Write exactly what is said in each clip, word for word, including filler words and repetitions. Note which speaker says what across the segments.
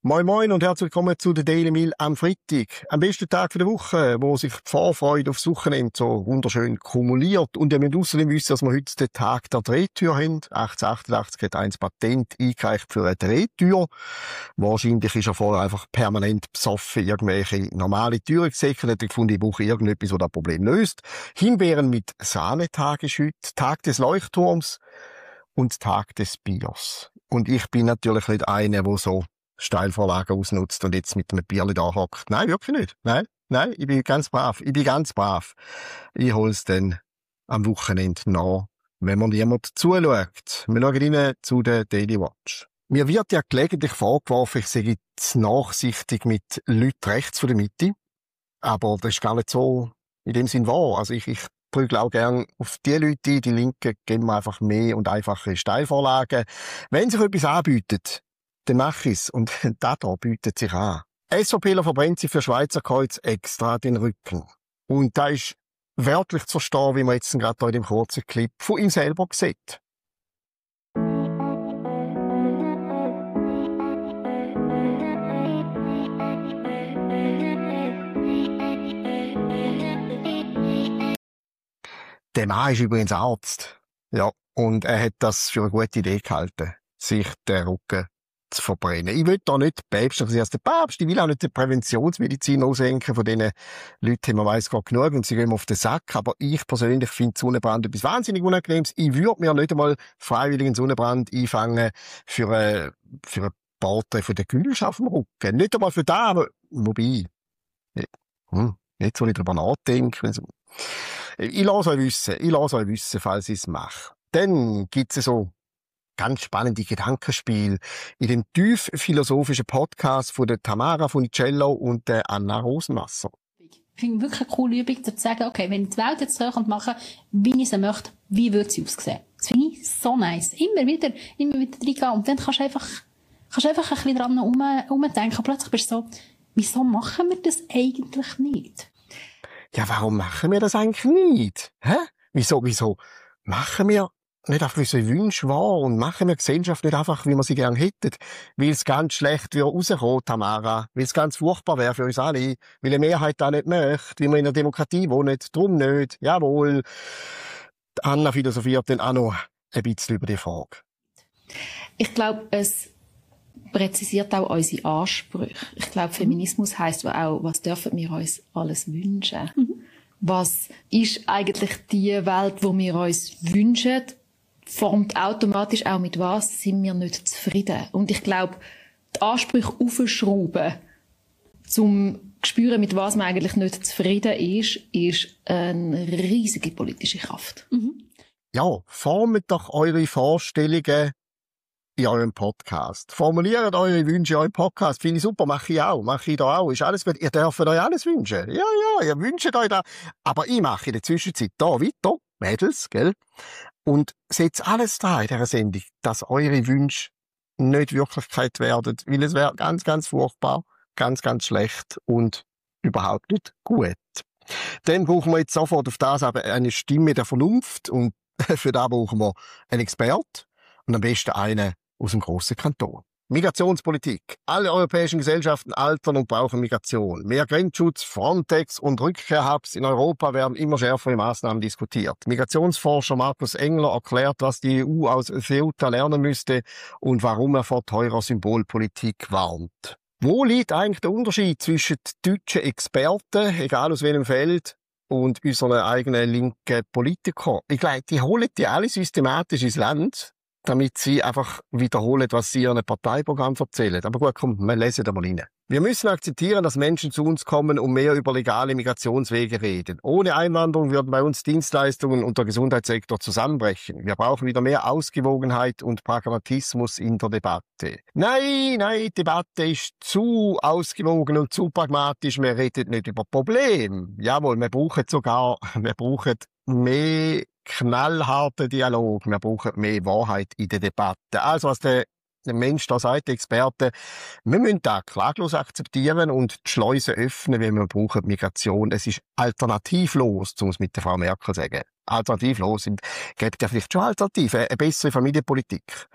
Speaker 1: Moin Moin und herzlich willkommen zu der Daily Mail am Freitag. Am besten Tag der Woche, wo sich die Vorfreude aufs Wochenende so wunderschön kumuliert. Und ihr müsst außerdem wissen, dass wir heute den Tag der Drehtür haben. achtzehnhundertachtundachtzig hat eins Patent eingereicht für eine Drehtür. Wahrscheinlich ist er vorher einfach permanent besoffen, irgendwelche normale Türen gesäckelt, hat gefunden, ich brauche irgendetwas, das das Problem löst. Himbeeren mit Sahnetag ist heute, Tag des Leuchtturms und Tag des Biers. Und ich bin natürlich nicht einer, der so Steilvorlagen ausnutzt und jetzt mit einem Bierli da hockt. Nein, wirklich nicht. Nein, nein, ich bin ganz brav. Ich bin ganz brav. Ich hol's dann am Wochenende nach, wenn mir niemand zuschaut. Wir schauen rein zu der Daily Watch. Mir wird ja gelegentlich vorgeworfen, ich sei zu nachsichtig mit Leuten rechts von der Mitte. Aber das ist gar nicht so in dem Sinn wahr. Also ich, ich prügle auch gern auf die Leute ein. Die Linken geben mir einfach mehr und einfache Steilvorlagen. Wenn sich etwas anbietet, dann mach ich's. Und das da bietet sich an. SVPler verbrennt sich für Schweizer Kreuz extra den Rücken. Und da ist wörtlich zu verstehen, wie man jetzt gerade hier in dem kurzen Clip von ihm selber sieht. Der Mann ist übrigens Arzt. Ja. Und er hat das für eine gute Idee gehalten, sich den Rücken zu verbrennen. Ich will da nicht päpstlicher sein als der Papst. Ich will auch nicht die Präventionsmedizin aussenken. Von diesen Leuten, man weiss gerade genug und sie gehen mir auf den Sack. Aber ich persönlich finde Sonnenbrand etwas wahnsinnig Unangenehmes. Ich würde mir nicht einmal freiwillig einen Sonnenbrand einfangen für ein, für ein Porträt von der Gülsch auf dem Rücken. Nicht einmal für da, aber wobei, hm, nicht so nicht drüber nachdenken. Ich lasse euch wissen, ich lasse euch wissen, falls ich es mache. Dann gibt's so ganz spannende Gedankenspiel in dem tief philosophischen Podcast von der Tamara Funicello und der Anna Rosenwasser.
Speaker 2: Ich finde wirklich eine coole Übung, zu sagen, okay, wenn ich die Welt jetzt so machen könnte, wie ich sie möchte, wie würde sie aussehen? Das finde ich so nice. Immer wieder, immer wieder reingehen und dann kannst du einfach, kannst du einfach ein bisschen dran um, umdenken. Und plötzlich bist du so, wieso machen wir das eigentlich nicht?
Speaker 1: Ja, warum machen wir das eigentlich nicht? Hä? Wieso, wieso machen wir nicht einfach unsere Wünsche wahr und machen wir die Gesellschaft nicht einfach, wie wir sie gerne hätten? Weil es ganz schlecht würde rauskommen, Tamara. Weil es ganz furchtbar wäre für uns alle. Weil eine Mehrheit da nicht möchte. Weil wir in einer Demokratie wohnen. Drum nicht. Jawohl. Anna philosophiert dann auch noch ein bisschen über die Frage.
Speaker 2: Ich glaube, es präzisiert auch unsere Ansprüche. Ich glaube, Feminismus heisst auch, was dürfen wir uns alles wünschen? Mhm. Was ist eigentlich die Welt, die wir uns wünschen? Formt automatisch auch mit was sind wir nicht zufrieden. Und ich glaube, die Ansprüche aufschrauben, zum zu spüren, mit was man eigentlich nicht zufrieden ist, ist eine riesige politische Kraft. Mhm.
Speaker 1: Ja, formt doch eure Vorstellungen in eurem Podcast. Formuliert eure Wünsche in eurem Podcast. Finde ich super, mache ich auch. Mache ich da auch. Ist alles gut. Ihr dürft euch alles wünschen. Ja, ja, ihr wünscht euch da. Aber ich mache in der Zwischenzeit da weiter, Mädels, gell? Und setzt alles da in dieser Sendung, dass eure Wünsche nicht Wirklichkeit werden, weil es wäre ganz, ganz furchtbar, ganz, ganz schlecht und überhaupt nicht gut. Dann brauchen wir jetzt sofort auf das aber eine Stimme der Vernunft und für das brauchen wir einen Experten und am besten einen aus dem grossen Kanton. Migrationspolitik. Alle europäischen Gesellschaften altern und brauchen Migration. Mehr Grenzschutz, Frontex und Rückkehrhubs in Europa werden immer schärfere Maßnahmen diskutiert. Migrationsforscher Markus Engler erklärt, was die E U aus Ceuta lernen müsste und warum er vor teurer Symbolpolitik warnt. Wo liegt eigentlich der Unterschied zwischen deutschen Experten, egal aus welchem Feld, und unseren eigenen linken Politikern? Ich glaube, die holen die alle systematisch ins Land, damit sie einfach wiederholen, was sie in ihrem Parteiprogramm erzählen. Aber gut, komm, wir lesen da mal rein. Wir müssen akzeptieren, dass Menschen zu uns kommen, um mehr über legale Migrationswege reden. Ohne Einwanderung würden bei uns Dienstleistungen und der Gesundheitssektor zusammenbrechen. Wir brauchen wieder mehr Ausgewogenheit und Pragmatismus in der Debatte. Nein, nein, die Debatte ist zu ausgewogen und zu pragmatisch. Wir reden nicht über Probleme. Jawohl, wir brauchen sogar, wir brauchen mehr knallharten Dialog. Wir brauchen mehr Wahrheit in der Debatte. Also, was der der Mensch da sagt, der Experte, wir müssen da klaglos akzeptieren und die Schleusen öffnen, weil wir brauchen Migration. Es ist alternativlos, um es mit der Frau Merkel zu sagen. Alternativlos. Und gibt ja vielleicht schon Alternativen, eine bessere Familienpolitik.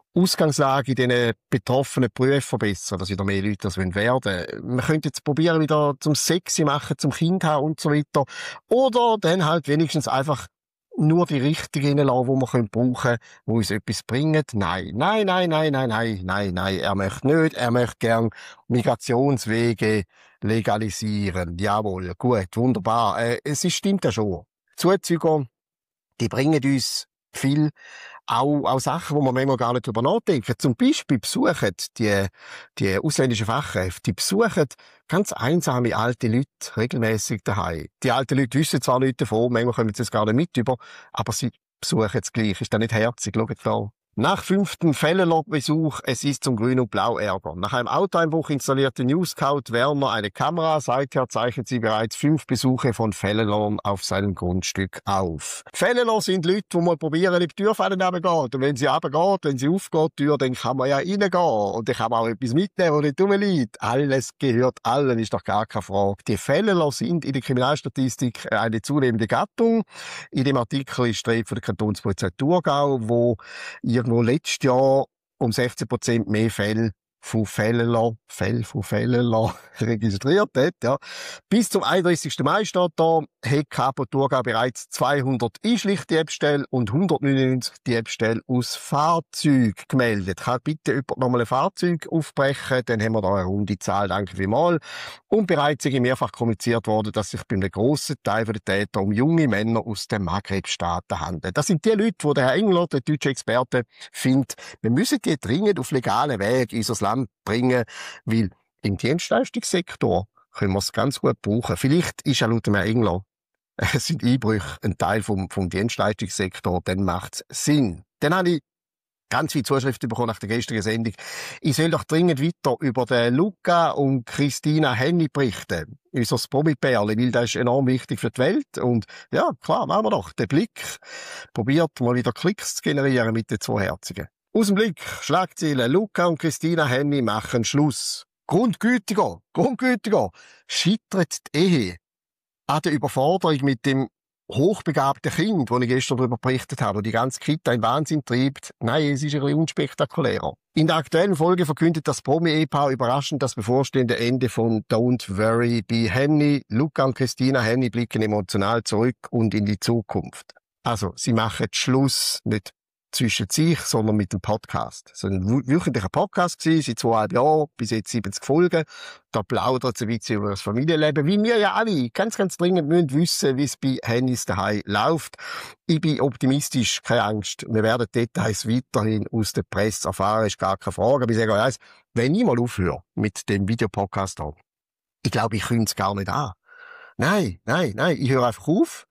Speaker 1: Ausgangslage in diesen betroffenen Berufen verbessern, dass wieder mehr Leute das werden wollen. Man könnte jetzt probieren, wieder zum Sexy machen, zum Kind haben und so weiter. Oder dann halt wenigstens einfach nur die richtigen reinlassen, die wir brauchen können, die uns etwas bringen. Nein, nein, nein, nein, nein, nein, nein, nein. Er möchte nicht. Er möchte gern Migrationswege legalisieren. Jawohl, gut, wunderbar. Äh, es ist, stimmt ja schon. Zuzüger, die bringen uns viel, auch, auch Sachen, wo man manchmal gar nicht drüber nachdenken. Zum Beispiel besuchen die, die ausländischen Fachkräfte, die besuchen ganz einsame alte Leute regelmäßig daheim. Die alten Leute wissen zwar nicht davon, manchmal kommen sie es gar nicht mit über, aber sie besuchen es gleich. Ist das nicht herzig? Schaut da. Nach fünften Fällenlog-Besuch, es ist zum Grün und Blau Ärger. Nach einem Autoeinbruch installierte Newscout Werner eine Kamera. Seither zeichnet sie bereits fünf Besuche von Fällenlern auf seinem Grundstück auf. Fällenler sind Leute, die mal probieren, ob die Tür von ihnen runtergeht. Und wenn sie runtergeht, wenn sie aufgeht, die Tür, dann kann man ja reingehen. Und dann kann man auch etwas mitnehmen, was nicht rumliegt. Alles gehört allen, ist doch gar keine Frage. Die Fällenler sind in der Kriminalstatistik eine zunehmende Gattung. In dem Artikel ist die Rede von der Kantonspolizei Thurgau, wo irgendwo letztes Jahr um sechzehn Prozent mehr Fälle von Fällenler, Fälle von Fällenler registriert hat, ja. Bis zum einunddreißigsten Mai steht da, hat Kapo Thurgau bereits zweihundert Einschlichdiebstähle und hundertneunundneunzig Diebstähle aus Fahrzeugen gemeldet. Kann bitte jemand nochmal ein Fahrzeug aufbrechen, dann haben wir da eine runde Zahl, danke vielmals. Und bereits ist mehrfach kommuniziert worden, dass sich bei einem grossen Teil der Täter um junge Männer aus den Maghreb-Staaten handelt. Das sind die Leute, die der Herr Engler, der deutsche Experte, findet, wir müssen die dringend auf legalen Weg in unser Land bringen, weil im Dienstleistungssektor können wir es ganz gut brauchen. Vielleicht ist ja laut dem Herrn Engler, es sind Einbrüche ein Teil vom, vom Dienstleistungssektor, dann macht es Sinn. Dann habe ich ganz viele Zuschriften bekommen nach der gestrigen Sendung. Ich soll doch dringend weiter über den Luca und Christina Henny berichten. Unser Promi-Pärchen, weil das ist enorm wichtig für die Welt. Und ja, klar, machen wir doch. Der Blick probiert mal wieder Klicks zu generieren mit den zwei Herzigen. Aus dem Blick, Schlagziele, Luca und Christina Henny machen Schluss. Grundgütiger, Grundgütiger, scheitert die Ehe an der Überforderung mit dem hochbegabten Kind, das ich gestern darüber berichtet habe, wo die ganze Kita in Wahnsinn treibt. Nein, es ist ein bisschen unspektakulärer. In der aktuellen Folge verkündet das Promi-Ehepaar überraschend das bevorstehende Ende von Don't Worry Be Henny. Luca und Christina Henny blicken emotional zurück und in die Zukunft. Also, sie machen Schluss nicht zwischen sich, sondern mit dem Podcast. So ein wöchentlicher Podcast gewesen, seit zweieinhalb Jahren, bis jetzt siebzig Folgen. Da plaudert sie ein bisschen über das Familienleben, wie wir ja alle ganz, ganz dringend müssen wissen, wie es bei Hennys daheim läuft. Ich bin optimistisch, keine Angst. Wir werden Details weiterhin aus der Presse erfahren, ist gar keine Frage. Aber ich sage euch eins, wenn ich mal aufhöre mit dem Videopodcast hier, ich glaube, ich könnte es gar nicht an. Nein, nein, nein, ich höre einfach auf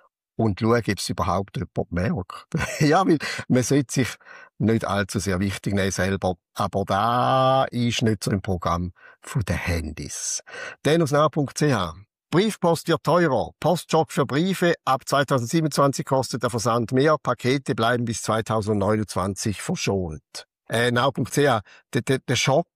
Speaker 1: und schaue, ob es überhaupt jemand merkt. Ja, weil man sollte sich nicht allzu sehr wichtig nehmen selber. Aber da ist nicht so im Programm von den Handys. Dann aus nah punkt c h. Briefpost wird teurer. Postjob für Briefe. Ab zweitausendsiebenundzwanzig kostet der Versand mehr. Pakete bleiben bis zweitausendneunundzwanzig verschont. Äh, nah punkt c h. Der, der, der Schock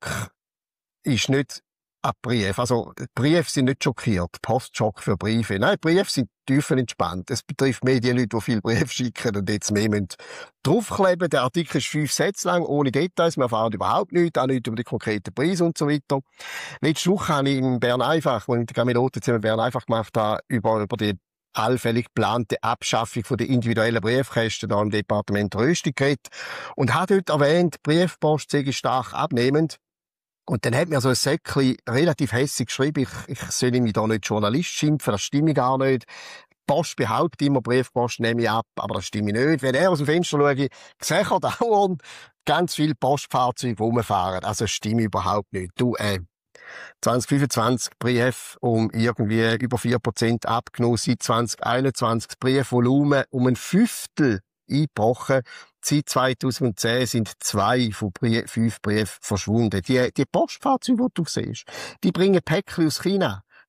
Speaker 1: ist nicht ein Brief. Also, Briefe sind nicht schockiert. Postschock für Briefe. Nein, Briefe sind tiefenentspannt. Es betrifft mehr die Leute, die viele Briefe schicken und jetzt mehr müssen draufkleben. Der Artikel ist fünf Sätze lang, ohne Details. Wir erfahren überhaupt nichts, auch nicht über die konkreten Preise und so weiter. Letzte Woche habe ich in Bern einfach, wo ich mit der Camilote zusammen Bern einfach gemacht habe, über, über die allfällig geplante Abschaffung von der individuellen Briefkästen da im Departement Rösti geredet und habe dort erwähnt, Briefpost sei stark abnehmend. Und dann hat mir so ein Säckchen relativ hässig geschrieben, ich, ich soll mich da nicht Journalist schimpfen, das stimme gar nicht. Post behauptet immer, Briefpost nehme ich ab, aber das stimme nicht. Wenn er aus dem Fenster schaue, sehe ich dauernd ganz viele Postfahrzeuge rumfahren. Also das stimme überhaupt nicht. Du, äh, zwanzig fünfundzwanzig Brief um irgendwie über vier Prozent abgenommen, seit zwanzig einundzwanzig das Briefvolumen um ein Fünftel eingebrochen. Seit zweitausendzehn sind zwei von Brie- fünf Briefen verschwunden. Die, die Postfahrzeuge, die du siehst, die bringen Päckchen aus China.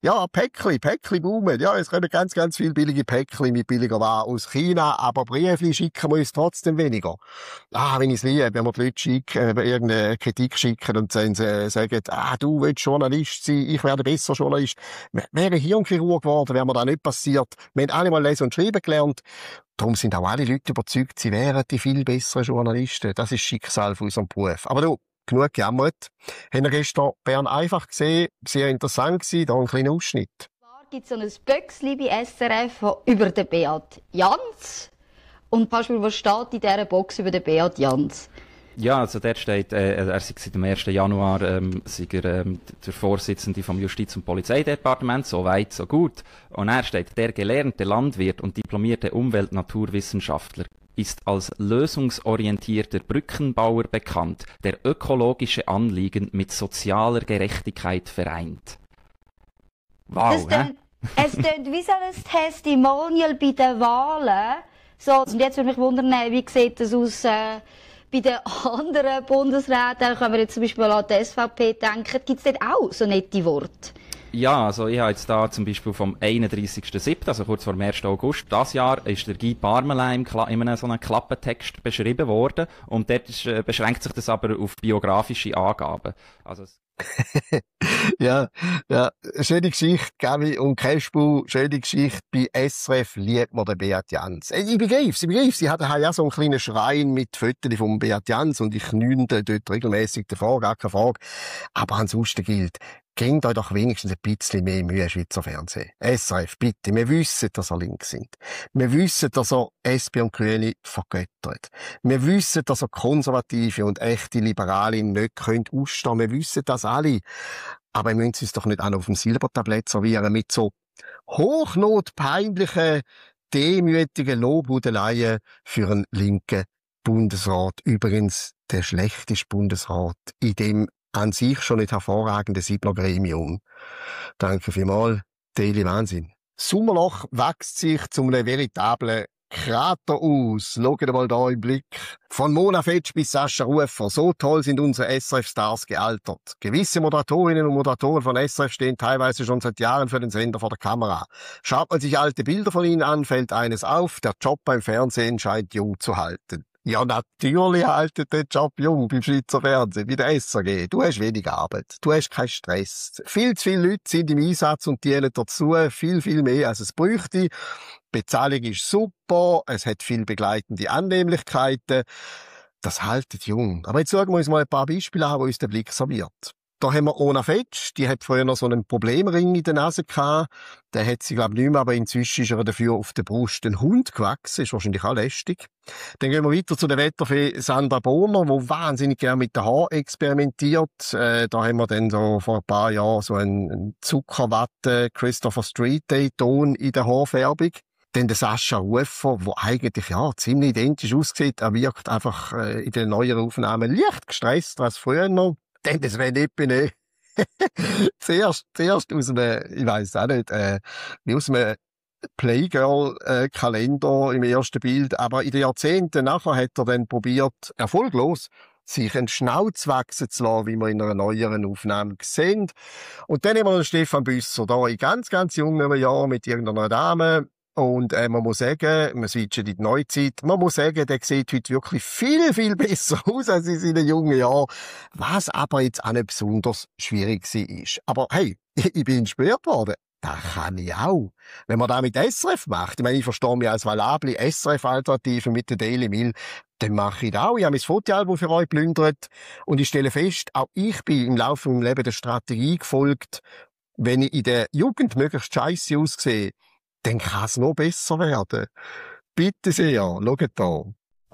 Speaker 1: Ja, Päckli, Päckli boomen. Ja, es kommen ganz, ganz viele billige Päckli mit billiger Ware aus China, aber Briefli schicken wir uns trotzdem weniger. Ah, wenn ich es liebe, wenn wir die Leute schicken, äh, irgendeine Kritik schicken und dann äh, sagen, ah, du willst Journalist sein, ich werde besser Journalist. Wäre Hirnchirurg geworden, wäre mir das nicht passiert. Wir haben alle mal lesen und schreiben gelernt. Darum sind auch alle Leute überzeugt, sie wären die viel besseren Journalisten. Das ist das Schicksal von unserem Beruf. Aber du, genug gejammert. Haben wir gestern Bern einfach gesehen, sehr interessant gewesen, da ein kleiner Ausschnitt.
Speaker 3: Es gibt so ein Böckchen bei S R F über den Beat Jans. Und Beispiel, was steht in dieser Box über den Beat Jans?
Speaker 4: Ja, also der steht, äh, er sei seit dem ersten Januar ähm, sei er, ähm, der Vorsitzende vom Justiz- und Polizeidepartement, so weit, so gut. Und er steht, der gelernte Landwirt und diplomierte Umwelt-Naturwissenschaftler ist als lösungsorientierter Brückenbauer bekannt, der ökologische Anliegen mit sozialer Gerechtigkeit vereint. Wow,
Speaker 3: das
Speaker 4: hä?
Speaker 3: Es klingt wie so ein Testimonial bei den Wahlen. So, und jetzt würde mich wundern, wie sieht das aus äh, bei den anderen Bundesräten? Können wir jetzt zum Beispiel an die S V P denken. Gibt es dort auch so nette Worte?
Speaker 4: Ja, also ich habe jetzt da zum Beispiel vom einunddreissigsten siebten, also kurz vor dem ersten August, das Jahr, ist der Guy Parmelin im Kla- in einem so einem Klappentext beschrieben worden und dort ist, äh, beschränkt sich das aber auf biografische Angaben. Also
Speaker 1: ja, ja, schöne Geschichte, Gabi und Cashbu, schöne Geschichte. Bei S R F liebt man den Beat Jans. Ich begreife, ich begreife, sie hatten ja so einen kleinen Schrein mit Fotos vom Beat Jans und ich nünde dort regelmäßig davor, gar keine Frage. Aber ansonsten gilt, gebt euch doch wenigstens ein bisschen mehr Mühe, Schweizer Fernsehen. S R F, bitte. Wir wissen, dass er links sind. Wir wissen, dass er S P und Grüne vergöttert. Wir wissen, dass er Konservative und echte Liberale nicht können ausstehen. Wir wissen das alle. Aber wir müssen es doch nicht auch noch auf dem Silbertablett servieren mit so hochnotpeinlichen, demütigen Lobhudeleien für einen linken Bundesrat. Übrigens der schlechteste Bundesrat in dem an sich schon nicht hervorragende Siebner Gremium. Danke vielmals. Daily Wahnsinn. Sommerloch wächst sich zu einem veritablen Krater aus. Schaut mal da im Blick. Von Mona Fetsch bis Sascha Rufer. So toll sind unsere S R F-Stars gealtert. Gewisse Moderatorinnen und Moderatoren von S R F stehen teilweise schon seit Jahren für den Sender vor der Kamera. Schaut man sich alte Bilder von ihnen an, fällt eines auf. Der Job beim Fernsehen scheint jung zu halten. Ja, natürlich haltet der Job jung beim Schweizer Fernsehen, bei der S R G. Du hast wenig Arbeit, du hast keinen Stress. Viel zu viele Leute sind im Einsatz und dienen dazu, viel, viel mehr als es bräuchte. Die Bezahlung ist super, es hat viel begleitende Annehmlichkeiten. Das haltet jung. Aber jetzt schauen wir uns mal ein paar Beispiele an, die uns der Blick serviert. Da haben wir Ona Fetsch, die hat früher noch so einen Problemring in der Nase gehabt. Der hat sie, glaube ich, nicht mehr, aber inzwischen ist er dafür auf der Brust ein Hund gewachsen. Ist wahrscheinlich auch lästig. Dann gehen wir weiter zu der Wetterfee Sandra Bohner, die wahnsinnig gerne mit den Haaren experimentiert. Äh, da haben wir dann so vor ein paar Jahren so einen Zuckerwatte Christopher Street Day Ton in der Haarfärbung. Dann der Sascha Rufer, der eigentlich ja ziemlich identisch aussieht. Er wirkt einfach äh, in den neueren Aufnahmen leicht gestresst, was früher noch. Denn das wäre nicht bin zuerst, zuerst aus einem, ich weiss auch nicht, äh, wie aus einem Playgirl-Kalender im ersten Bild. Aber in den Jahrzehnten nachher hat er dann probiert, erfolglos, sich einen Schnauz wachsen zu lassen, wie wir in einer neueren Aufnahme sehen. Und dann haben wir den Stefan Büsser da in ganz, ganz jungen Jahren mit irgendeiner Dame. Und äh, man muss sagen, man switcht in die Neuzeit, man muss sagen, der sieht heute wirklich viel, viel besser aus als in seinen jungen Jahren, was aber jetzt auch nicht besonders schwierig war. Aber hey, ich bin inspiriert worden. Das kann ich auch. Wenn man das mit S R F macht, ich meine, ich verstehe mich als valable S R F-Alternative mit der Daily Mail, dann mache ich das auch. Ich habe mein Fotoalbum für euch plündert und ich stelle fest, auch ich bin im Laufe meines Lebens der Strategie gefolgt, wenn ich in der Jugend möglichst scheisse aussehe, dann kann es noch besser werden. Bitte sehr, schaut da.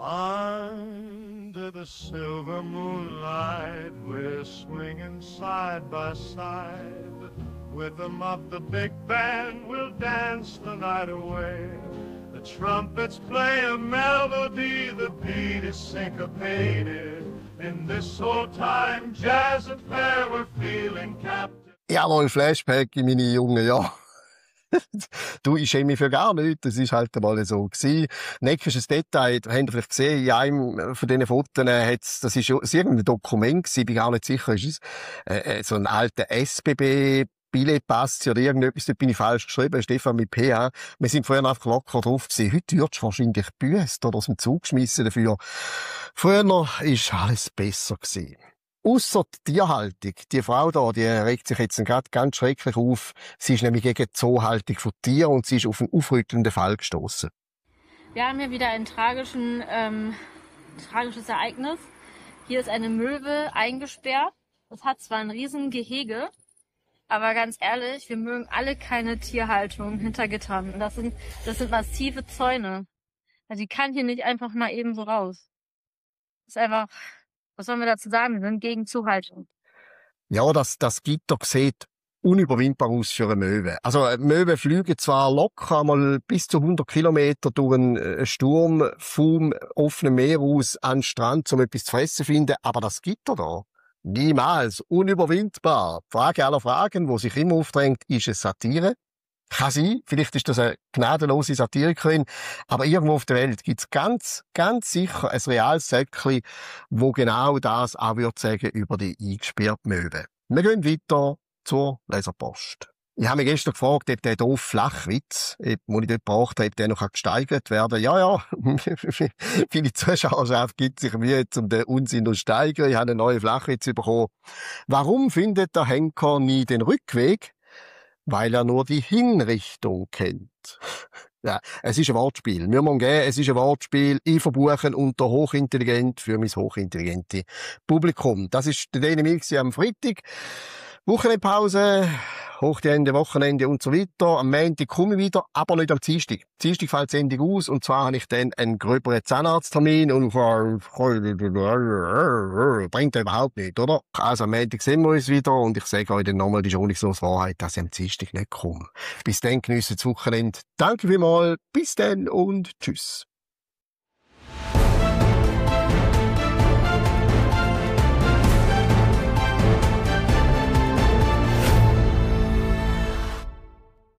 Speaker 5: Under the silver moonlight, we're swinging side by side. With them of the big band, we'll dance the night away. The trumpets play a melody, the beat is syncopated. In this old time jazz affair, we're feeling captive.
Speaker 1: Jawohl, Flashback in meine jungen Jahre. Du, ich schäme mich für gar nichts. Das ist halt einmal so gewesen. Nächstes Detail, habt ihr vielleicht gesehen, in einem von diesen Fotos hat's, das ist, ist irgendein Dokument gewesen, ich bin gar nicht sicher, ist es, äh, so ein alter S B B Billett passt oder irgendetwas, da bin ich falsch geschrieben, Stefan mit P H. Wir sind vorher einfach locker drauf gewesen. Heute würdest du wahrscheinlich büßt oder aus dem Zug geschmissen dafür. Früher ist alles besser gewesen. Ausser die Tierhaltung. Die Frau da, die regt sich jetzt gerade ganz schrecklich auf. Sie ist nämlich gegen die Zoohaltung von Tieren und sie ist auf einen aufrüttelnden Fall gestoßen.
Speaker 6: Wir haben hier wieder ein tragischen, ähm, tragisches Ereignis. Hier ist eine Möwe eingesperrt. Es hat zwar ein riesen Gehege, aber ganz ehrlich, wir mögen alle keine Tierhaltung hinter Gittern. Das sind, das sind massive Zäune. Also die kann hier nicht einfach mal eben so raus. Das ist einfach, was sollen wir dazu sagen? Wir sind gegen Zuhaltung.
Speaker 1: Ja, das, das Gitter sieht unüberwindbar aus für eine Möwe. Also, Möwen fliegen zwar locker einmal bis zu hundert Kilometer durch einen Sturm vom offenen Meer aus an den Strand, um etwas zu fressen zu finden, aber das Gitter da, niemals unüberwindbar. Frage aller Fragen, wo sich immer aufdrängt, ist es Satire? Kann sein, vielleicht ist das eine gnadenlose Satirikerin, aber irgendwo auf der Welt gibt es ganz, ganz sicher ein reales Säckchen, wo genau das auch würde sagen über die eingesperrte Möwe. Wir gehen weiter zur Leserpost. Ich habe mich gestern gefragt, ob der doof Flachwitz, den ich dort gebracht habe, ob der noch gesteigert werden kann. Ja, ja, viele Zuschauerschaft gibt sich Mühe, um den Unsinn zu steigern. Ich habe einen neuen Flachwitz bekommen. Warum findet der Henker nie den Rückweg? Weil er nur die Hinrichtung kennt. Ja, es ist ein Wortspiel. Müssen wir umgehen, es ist ein Wortspiel. Ich verbuche unter hochintelligent für mein hochintelligente Publikum. Das ist der Dänemark am Freitag. Wochenendpause, Hochende, Wochenende und so weiter. Am Montag komme ich wieder, aber nicht am Dienstag. Am Dienstag fällt die Sendung aus und zwar habe ich dann einen gröberen Zahnarzttermin und bringt er überhaupt nicht, oder? Also am Montag sehen wir uns wieder und ich sage euch dann nochmal die schonungslos Wahrheit, dass ich am Dienstag nicht komme. Bis dann, geniessen das Wochenende. Danke vielmals, bis dann und tschüss.